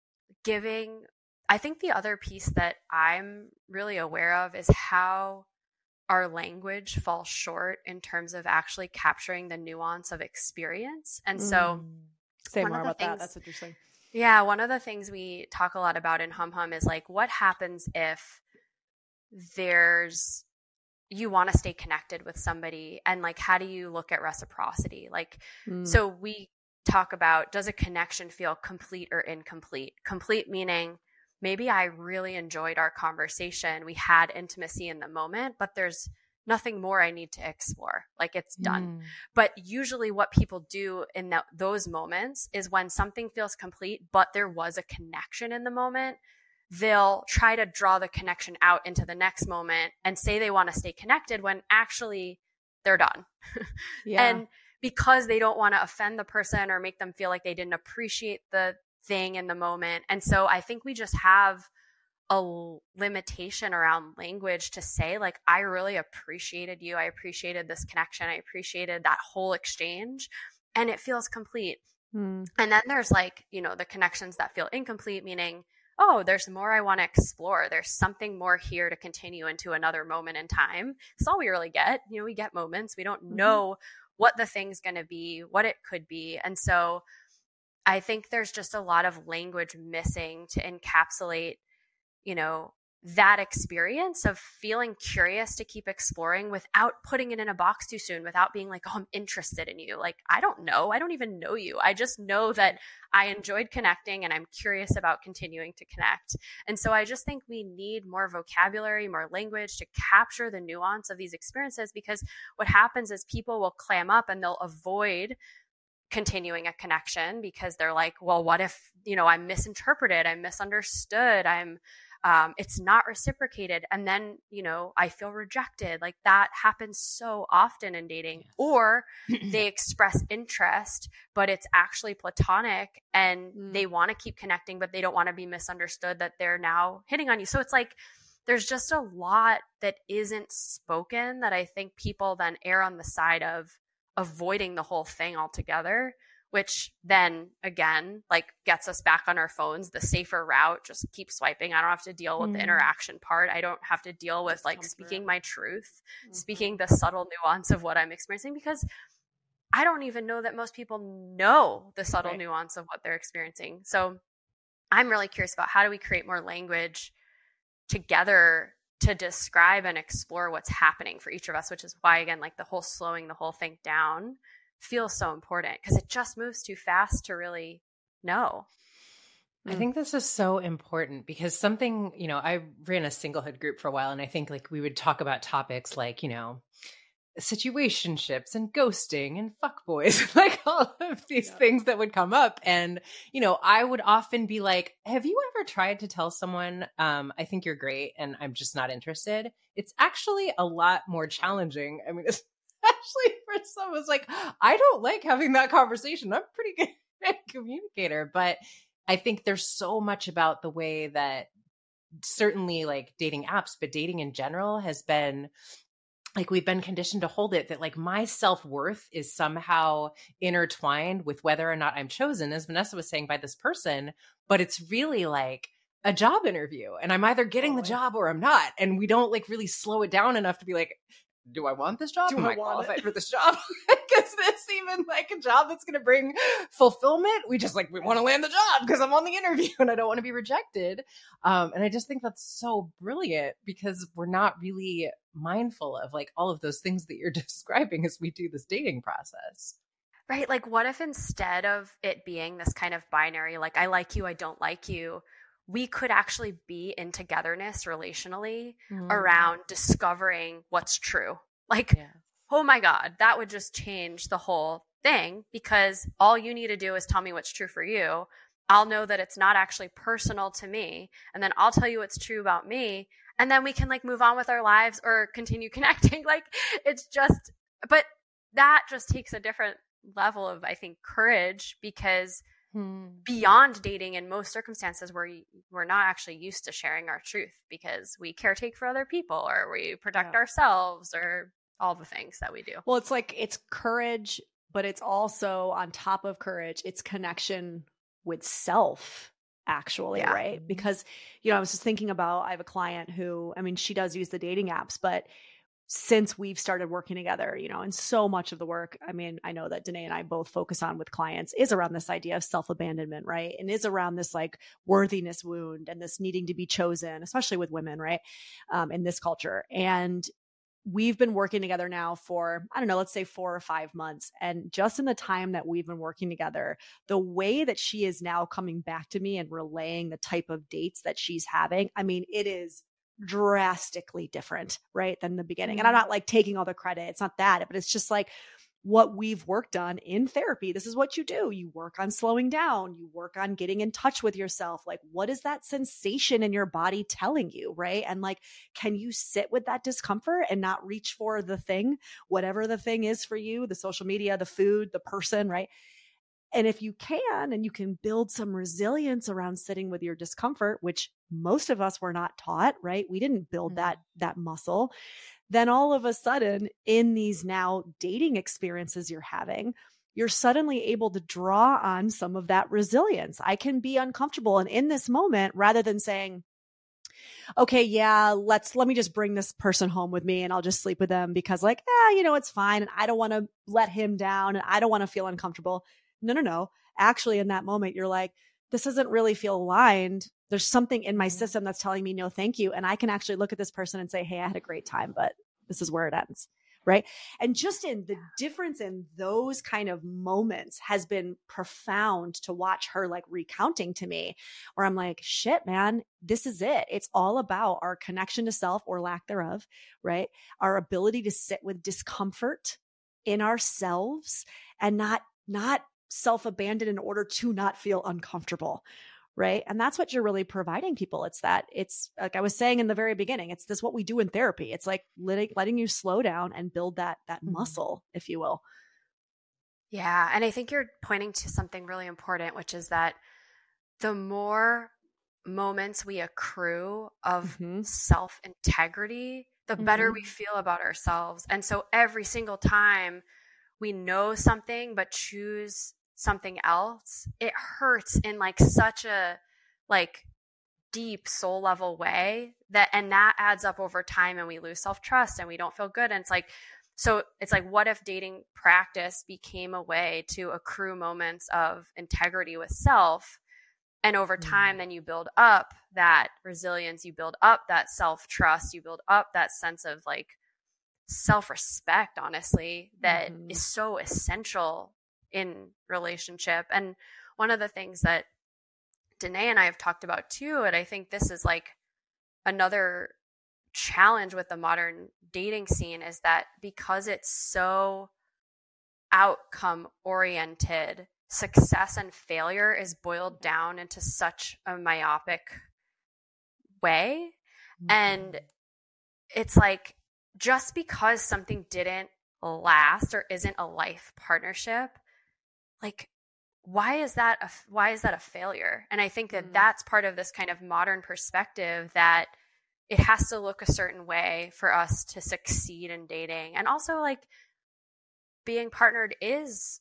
I think the other piece that I'm really aware of is how our language falls short in terms of actually capturing the nuance of experience. And so say more about that. That's interesting. Yeah. One of the things we talk a lot about in Hum Hum is like, what happens if you want to stay connected with somebody, and like, how do you look at reciprocity? Like, so we talk about, does a connection feel complete or incomplete? Complete meaning maybe I really enjoyed our conversation. We had intimacy in the moment, but there's nothing more I need to explore. Like it's done. But usually what people do in those moments is when something feels complete, but there was a connection in the moment, they'll try to draw the connection out into the next moment and say they want to stay connected when actually they're done. And because they don't want to offend the person or make them feel like they didn't appreciate the thing in the moment. And so I think we just have a limitation around language to say, like, I really appreciated you. I appreciated this connection. I appreciated that whole exchange. And it feels complete. And then there's like, you know, the connections that feel incomplete, meaning, oh, there's more I want to explore. There's something more here to continue into another moment in time. That's all we really get. You know, we get moments. We don't know what the thing's going to be, what it could be. And so I think there's just a lot of language missing to encapsulate, you know, that experience of feeling curious to keep exploring without putting it in a box too soon, without being like, oh, I'm interested in you. Like, I don't know. I don't even know you. I just know that I enjoyed connecting and I'm curious about continuing to connect. And so I just think we need more vocabulary, more language to capture the nuance of these experiences, because what happens is people will clam up and they'll avoid continuing a connection because they're like, well, what if, you know, I'm misinterpreted, I'm misunderstood, it's not reciprocated. And then, you know, I feel rejected. Like that happens so often in dating. Or they express interest, but it's actually platonic and they want to keep connecting, but they don't want to be misunderstood that they're now hitting on you. So it's like, there's just a lot that isn't spoken that I think people then err on the side of avoiding the whole thing altogether, which then again, like gets us back on our phones, the safer route, just keep swiping. I don't have to deal with the interaction part. I don't have to deal with like speaking my truth, speaking the subtle nuance of what I'm experiencing, because I don't even know that most people know the subtle nuance of what they're experiencing. So I'm really curious about how do we create more language together to describe and explore what's happening for each of us, which is why, again, like the whole slowing the whole thing down feels so important, because it just moves too fast to really know. I think this is so important because something, you know, I ran a singlehood group for a while, and I think like we would talk about topics like, you know, situationships and ghosting and fuckboys, like all of these things that would come up. And, you know, I would often be like, have you ever tried to tell someone, I think you're great and I'm just not interested? It's actually a lot more challenging. I mean, especially for someone's like, I don't like having that conversation. I'm pretty good communicator. But I think there's so much about the way that certainly like dating apps, but dating in general has been like, we've been conditioned to hold it that like my self-worth is somehow intertwined with whether or not I'm chosen, as Vanessa was saying, by this person. But it's really like a job interview and I'm either getting the job or I'm not. And we don't like really slow it down enough to be like, do I want this job? Am I qualified for this job? Is this even like a job that's going to bring fulfillment? We want to land the job because I'm on the interview and I don't want to be rejected. And I just think that's so brilliant because we're not really mindful of like all of those things that you're describing as we do this dating process. Right. Like what if instead of it being this kind of binary, like I like you, I don't like you, we could actually be in togetherness relationally around discovering what's true. Like, oh my God, that would just change the whole thing, because all you need to do is tell me what's true for you. I'll know that it's not actually personal to me. And then I'll tell you what's true about me. And then we can like move on with our lives or continue connecting. Like it's just, but that just takes a different level of, I think, courage, because beyond dating, in most circumstances we're not actually used to sharing our truth because we caretake for other people or we protect ourselves or all the things that we do. Well, it's like it's courage, but it's also on top of courage, it's connection with self, actually, right? Because, you know, I was just thinking about, I have a client who, I mean, she does use the dating apps, but since we've started working together, you know, and so much of the work, I mean, I know that Danae and I both focus on with clients is around this idea of self-abandonment, right? And is around this like worthiness wound and this needing to be chosen, especially with women, right? In this culture. And we've been working together now for, I don't know, let's say 4 or 5 months. And just in the time that we've been working together, the way that she is now coming back to me and relaying the type of dates that she's having, I mean, it is drastically different, right, than the beginning. And I'm not like taking all the credit. It's not that, but it's just like what we've worked on in therapy. This is what you do. You work on slowing down. You work on getting in touch with yourself. Like, what is that sensation in your body telling you, right? And like, can you sit with that discomfort and not reach for the thing, whatever the thing is for you, the social media, the food, the person, right? And if you can, and you can build some resilience around sitting with your discomfort, which most of us were not taught, right? We didn't build that muscle. Then all of a sudden, in these now dating experiences you're having, you're suddenly able to draw on some of that resilience. I can be uncomfortable. And in this moment, rather than saying, okay, yeah, let me just bring this person home with me and I'll just sleep with them because like, it's fine. And I don't want to let him down and I don't want to feel uncomfortable. No. Actually, in that moment, you're like, this doesn't really feel aligned. There's something in my system that's telling me no, thank you. And I can actually look at this person and say, hey, I had a great time, but this is where it ends. Right. And just in the difference in those kind of moments has been profound to watch her like recounting to me, where I'm like, shit, man, this is it. It's all about our connection to self or lack thereof, right? Our ability to sit with discomfort in ourselves and not self-abandon in order to not feel uncomfortable. Right. And that's what you're really providing people. It's like I was saying in the very beginning, it's what we do in therapy. It's like letting you slow down and build that muscle, if you will. Yeah. And I think you're pointing to something really important, which is that the more moments we accrue of self-integrity, the better we feel about ourselves. And so every single time we know something but choose something else, it hurts in like such a like deep soul level way that adds up over time and we lose self-trust and we don't feel good. And it's like, what if dating practice became a way to accrue moments of integrity with self? And over time, then you build up that resilience, you build up that self-trust, you build up that sense of like self-respect, honestly, that is so essential in relationship. And one of the things that Danae and I have talked about too, and I think this is like another challenge with the modern dating scene, is that because it's so outcome oriented, success and failure is boiled down into such a myopic way. And it's like, just because something didn't last or isn't a life partnership, like, why is that a failure? And I think that that's part of this kind of modern perspective, that it has to look a certain way for us to succeed in dating. And also, like, being partnered is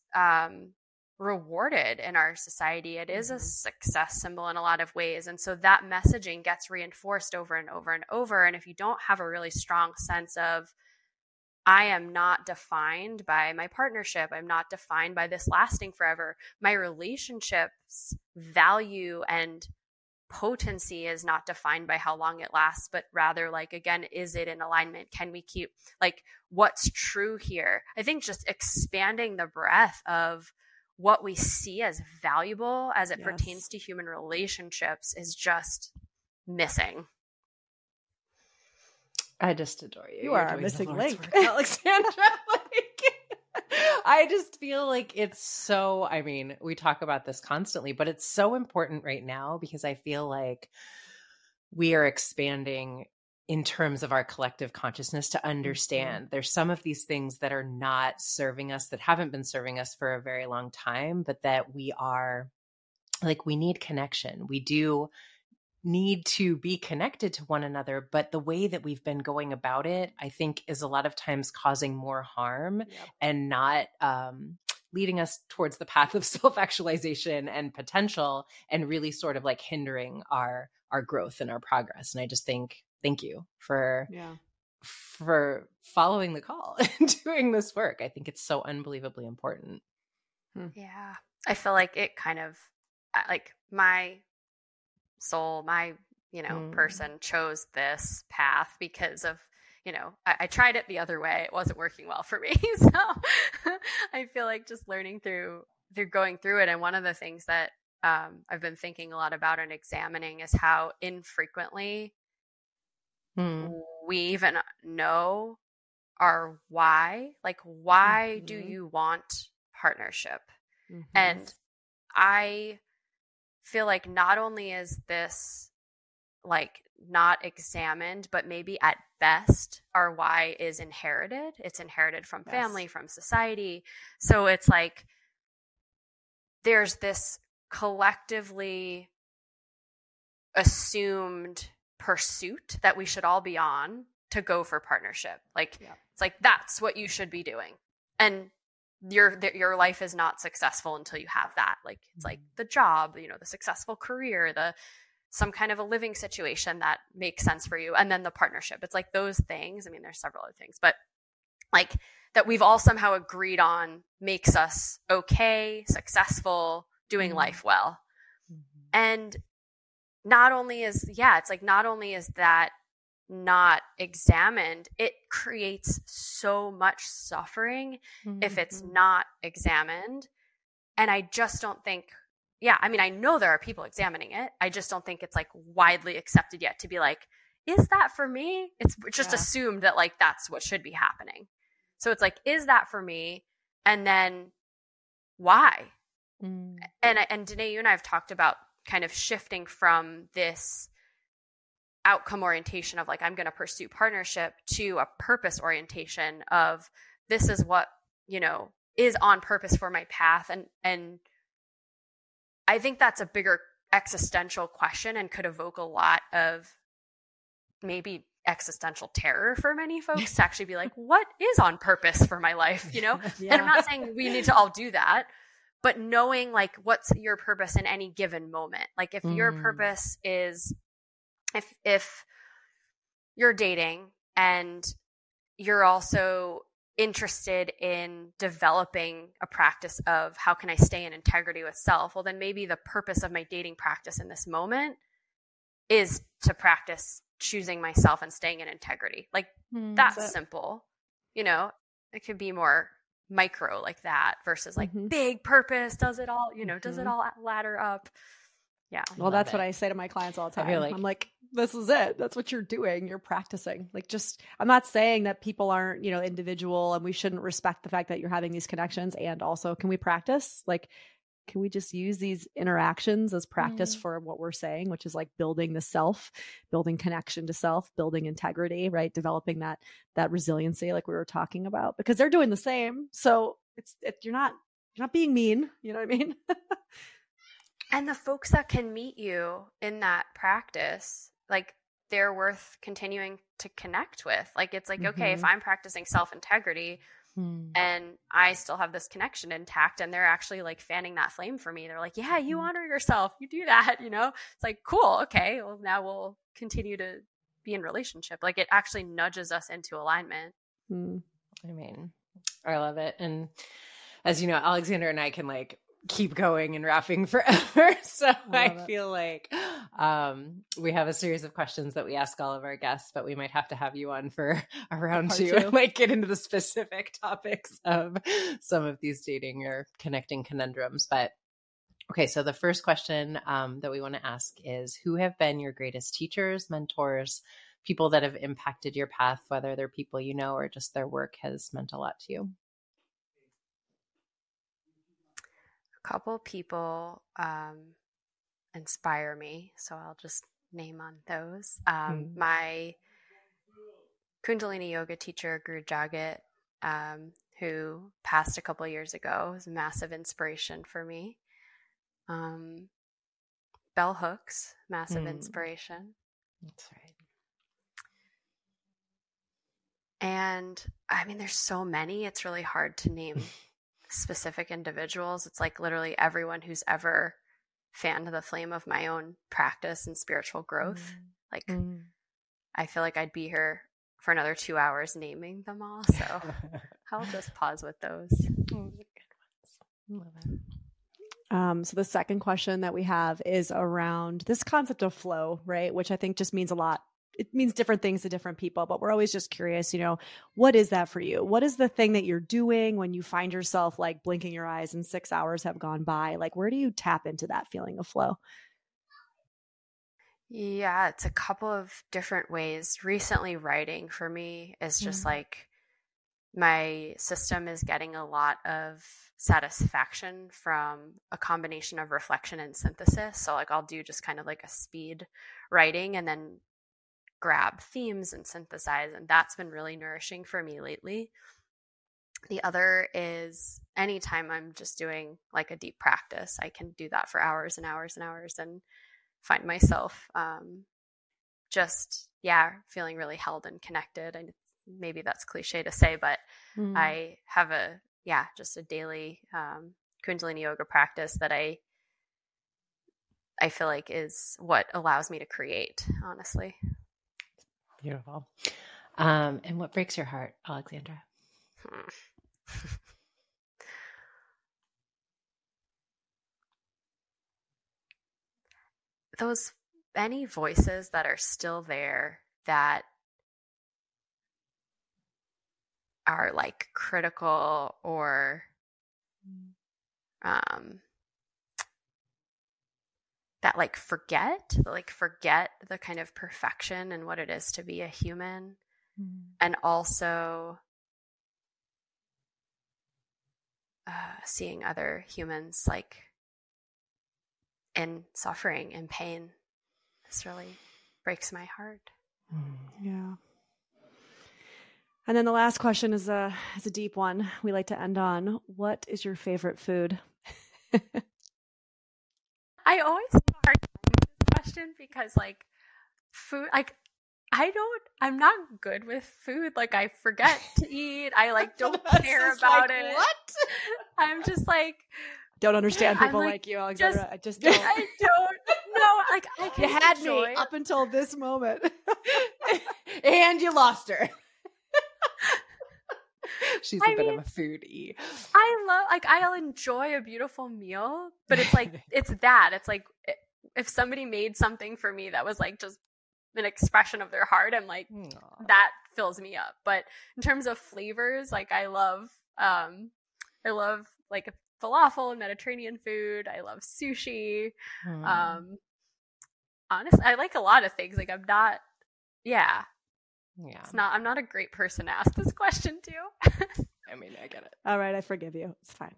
rewarded in our society. It is a success symbol in a lot of ways. And so that messaging gets reinforced over and over and over. And if you don't have a really strong sense of, I am not defined by my partnership, I'm not defined by this lasting forever, my relationship's value and potency is not defined by how long it lasts, but rather, like, again, is it in alignment? Can we keep, like, what's true here? I think just expanding the breadth of what we see as valuable as it pertains to human relationships is just missing. I just adore you. You are a missing link, Alexandra. I just feel like it's so, I mean, we talk about this constantly, but it's so important right now because I feel like we are expanding in terms of our collective consciousness to understand there's some of these things that are not serving us, that haven't been serving us for a very long time, but that we are like, we need connection. We do need to be connected to one another, but the way that we've been going about it, I think, is a lot of times causing more harm and not leading us towards the path of self-actualization and potential, and really sort of like hindering our growth and our progress. And I just think, thank you for following the call and doing this work. I think it's so unbelievably important. Yeah. I feel like it kind of, like, my soul, my, person chose this path because of, I tried it the other way. It wasn't working well for me. So I feel like just learning through going through it. And one of the things that I've been thinking a lot about and examining is how infrequently we even know our why. Like, why do you want partnership? And I feel like not only is this like not examined, but maybe at best our why is inherited. It's inherited from family, from society. So it's like there's this collectively assumed pursuit that we should all be on to go for partnership. Like it's like that's what you should be doing. And your life is not successful until you have that. Like it's like the job, you know, the successful career, some kind of a living situation that makes sense for you, and then the partnership. It's like those things. I mean, there's several other things, but like that we've all somehow agreed on makes us okay, successful, doing life well. And not only is that not examined, it creates so much suffering if it's not examined. And I just don't think, I mean, I know there are people examining it. I just don't think it's like widely accepted yet to be like, is that for me? It's just assumed that like that's what should be happening. So it's like, is that for me? And then why? And Danae, you and I have talked about kind of shifting from this outcome orientation of like, I'm going to pursue partnership to a purpose orientation of this is what, you know, is on purpose for my path. And I think that's a bigger existential question and could evoke a lot of maybe existential terror for many folks to actually be like, what is on purpose for my life? You know? And I'm not saying we need to all do that, but knowing like what's your purpose in any given moment. Like if your purpose is, if you're dating and you're also interested in developing a practice of how can I stay in integrity with self, well, then maybe the purpose of my dating practice in this moment is to practice choosing myself and staying in integrity. Like that's simple, you know. It could be more micro like that versus like big purpose. Does it all, you know, does it all ladder up? Yeah. Well, that's what I say to my clients all the time. I'm like, this is it. That's what you're doing. You're practicing. Like, just, I'm not saying that people aren't, you know, individual and we shouldn't respect the fact that you're having these connections. And also, can we practice? Like, can we just use these interactions as practice for what we're saying, which is like building the self, building connection to self, building integrity, right? Developing that resiliency, like we were talking about, because they're doing the same. So you're not being mean. You know what I mean? And the folks that can meet you in that practice, like they're worth continuing to connect with. Like, it's like, okay, if I'm practicing self-integrity and I still have this connection intact and they're actually like fanning that flame for me, they're like, yeah, you honor yourself. You do that, you know? It's like, cool. Okay. Well, now we'll continue to be in relationship. Like it actually nudges us into alignment. I mean, I love it. And as you know, Alexandra and I can like keep going and rapping forever. So I feel like we have a series of questions that we ask all of our guests, but we might have to have you on for a round two and like get into the specific topics of some of these dating or connecting conundrums. But okay, so the first question that we want to ask is, who have been your greatest teachers, mentors, people that have impacted your path, whether they're people you know or just their work has meant a lot to you? Couple people inspire me, so I'll just name on those. My Kundalini yoga teacher, Guru Jagat, who passed a couple years ago, was a massive inspiration for me. Bell Hooks, massive inspiration. That's right. And I mean, there's so many, it's really hard to name specific individuals. It's like literally everyone who's ever fanned the flame of my own practice and spiritual growth. Like I feel like I'd be here for another 2 hours naming them all. So I'll just pause with those. Love it. So the second question that we have is around this concept of flow, right? Which I think just means a lot. It means different things to different people, but we're always just curious, you know, what is that for you? What is the thing that you're doing when you find yourself like blinking your eyes and 6 hours have gone by? Like, where do you tap into that feeling of flow? Yeah, it's a couple of different ways. Recently, writing for me is just like my system is getting a lot of satisfaction from a combination of reflection and synthesis. So like I'll do just kind of like a speed writing and then grab themes and synthesize, and that's been really nourishing for me lately. The other is anytime I'm just doing like a deep practice, I can do that for hours and hours and hours and find myself just, feeling really held and connected. And maybe that's cliche to say, but I have just a daily Kundalini yoga practice that I feel like is what allows me to create, honestly. Beautiful. And what breaks your heart, Alexandra? Those any voices that are still there that are like critical or that like forget the kind of perfection and what it is to be a human, and also seeing other humans like in suffering and pain. This really breaks my heart. Yeah. And then the last question is a deep one we like to end on. What is your favorite food? I always have a hard time with this question because like food, like I'm not good with food. Like I forget to eat. I like don't care about it. What? I'm just like, don't understand people like you, Alexandra. I just don't. I don't know. Like I can you had enjoy me up until this moment. And you lost her. She's a bit of a foodie. I'll enjoy a beautiful meal, but it's like, it's like if somebody made something for me that was like just an expression of their heart, I'm like, that fills me up. But in terms of flavors, like I love like falafel and Mediterranean food. I love sushi. Honestly, I like a lot of things. Like I'm not a great person to ask this question to. I mean, I get it. All right, I forgive you. It's fine.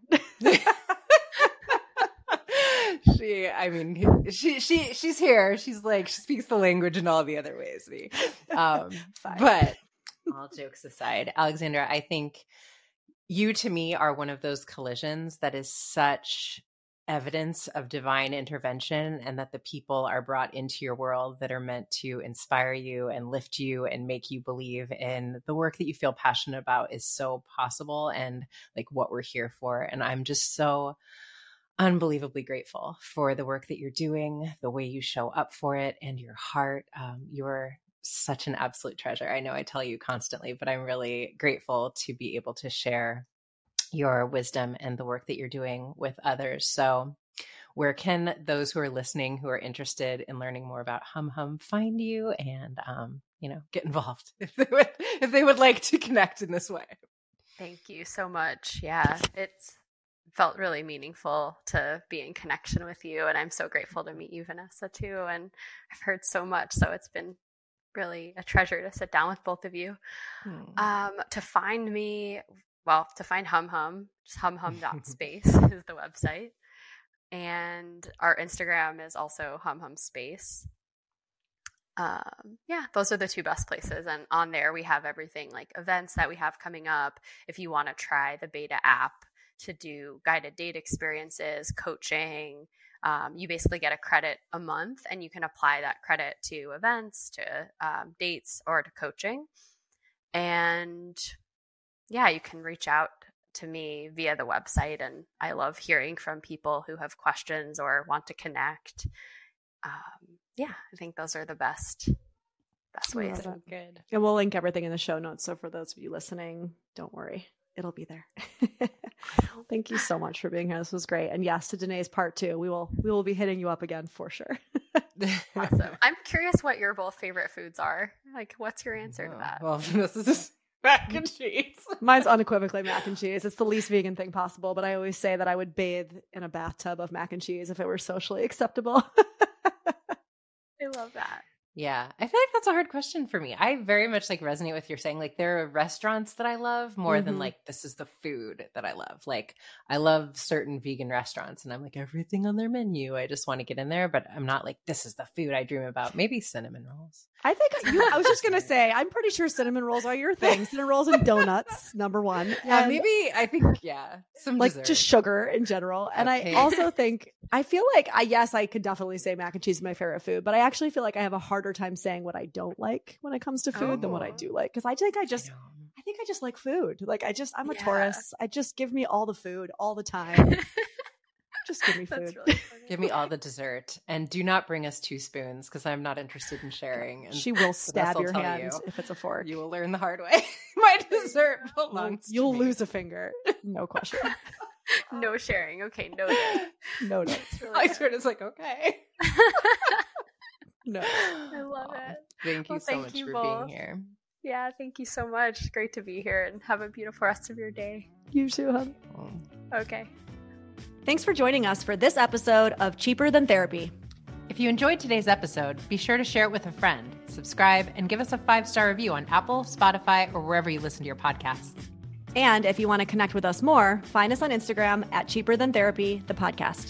She's here. She's like, she speaks the language in all the other ways. But all jokes aside, Alexandra, I think you to me are one of those collisions that is such evidence of divine intervention, and that the people are brought into your world that are meant to inspire you and lift you and make you believe in the work that you feel passionate about is so possible and like what we're here for. And I'm just so unbelievably grateful for the work that you're doing, the way you show up for it, and your heart. You're such an absolute treasure. I know I tell you constantly, but I'm really grateful to be able to share your wisdom and the work that you're doing with others. So where can those who are listening, who are interested in learning more about Hum Hum find you and, get involved if they would like to connect in this way? Thank you so much. Yeah, it's felt really meaningful to be in connection with you. And I'm so grateful to meet you, Vanessa, too. And I've heard so much. So it's been really a treasure to sit down with both of you. To find me, to find Hum Hum, just humhum.space is the website. And our Instagram is also humhumspace. Those are the two best places. And on there, we have everything like events that we have coming up. If you want to try the beta app to do guided date experiences, coaching, you basically get a credit a month and you can apply that credit to events, to dates, or to coaching. And you can reach out to me via the website. And I love hearing from people who have questions or want to connect. I think those are the best ways. Good. And we'll link everything in the show notes. So for those of you listening, don't worry. It'll be there. Thank you so much for being here. This was great. And yes, to Danae's part 2, we will be hitting you up again for sure. Awesome. I'm curious what your both favorite foods are. Like, what's your answer to that? Well, this is mac and cheese. Mine's unequivocally mac and cheese. It's the least vegan thing possible, but I always say that I would bathe in a bathtub of mac and cheese if it were socially acceptable. I love that. Yeah, I feel like that's a hard question for me. I very much like resonate with your saying, like there are restaurants that I love more than like this is the food that I love. Like I love certain vegan restaurants and I'm like everything on their menu. I just want to get in there, but I'm not like this is the food I dream about. Maybe cinnamon rolls. I think I was just going to say, I'm pretty sure cinnamon rolls are your thing. Cinnamon rolls and donuts, number one. Yeah, And maybe I think, some like dessert. just sugar in general. And Okay. I also think, I feel like I could definitely say mac and cheese is my favorite food, but I actually feel like I have a harder time saying what I don't like when it comes to food than what I do like. Cause I think I just like food. Like I'm a Taurus. I just give me all the food all the time. Just give me food. That's really funny. Give me all the dessert and do not bring us 2 spoons because I'm not interested in sharing. And She will Vanessa stab will your tell hand you. if it's a fork. You will learn the hard way. My dessert belongs You'll to me. lose a finger. No question. No sharing. Okay, noted. No, no. I swear it's like, okay. No. I love it. Thank you Well, so thank much you for both. being here. Yeah, thank you so much. Great to be here and have a beautiful rest of your day. You too, hon. Okay. Thanks for joining us for this episode of Cheaper Than Therapy. If you enjoyed today's episode, be sure to share it with a friend, subscribe, and give us a 5-star review on Apple, Spotify, or wherever you listen to your podcasts. And if you want to connect with us more, find us on Instagram at Cheaper Than Therapy, the podcast.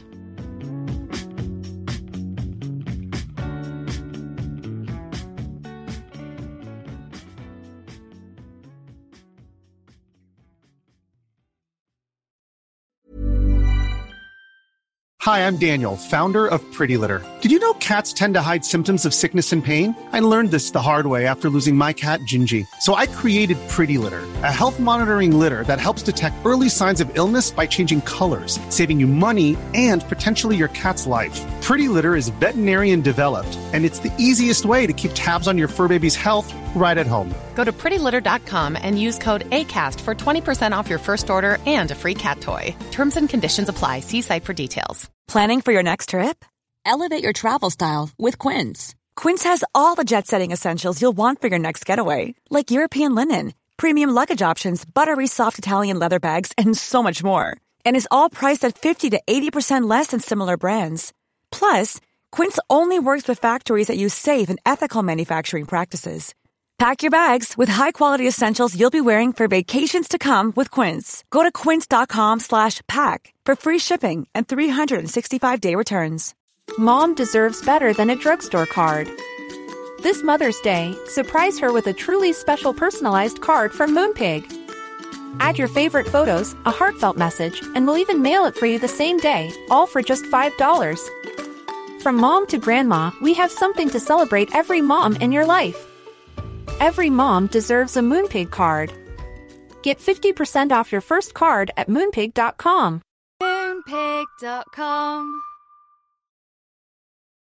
Hi, I'm Daniel, founder of Pretty Litter. Did you know cats tend to hide symptoms of sickness and pain? I learned this the hard way after losing my cat, Gingy. So I created Pretty Litter, a health monitoring litter that helps detect early signs of illness by changing colors, saving you money and potentially your cat's life. Pretty Litter is veterinarian developed, and it's the easiest way to keep tabs on your fur baby's health right at home. Go to prettylitter.com and use code ACAST for 20% off your first order and a free cat toy. Terms and conditions apply. See site for details. Planning for your next trip? Elevate your travel style with Quince. Quince has all the jet-setting essentials you'll want for your next getaway, like European linen, premium luggage options, buttery soft Italian leather bags, and so much more. And is all priced at 50 to 80% less than similar brands. Plus, Quince only works with factories that use safe and ethical manufacturing practices. Pack your bags with high-quality essentials you'll be wearing for vacations to come with Quince. Go to quince.com/pack for free shipping and 365-day returns. Mom deserves better than a drugstore card. This Mother's Day, surprise her with a truly special personalized card from Moonpig. Add your favorite photos, a heartfelt message, and we'll even mail it for you the same day, all for just $5. From mom to grandma, we have something to celebrate every mom in your life. Every mom deserves a Moonpig card. Get 50% off your first card at Moonpig.com. Moonpig.com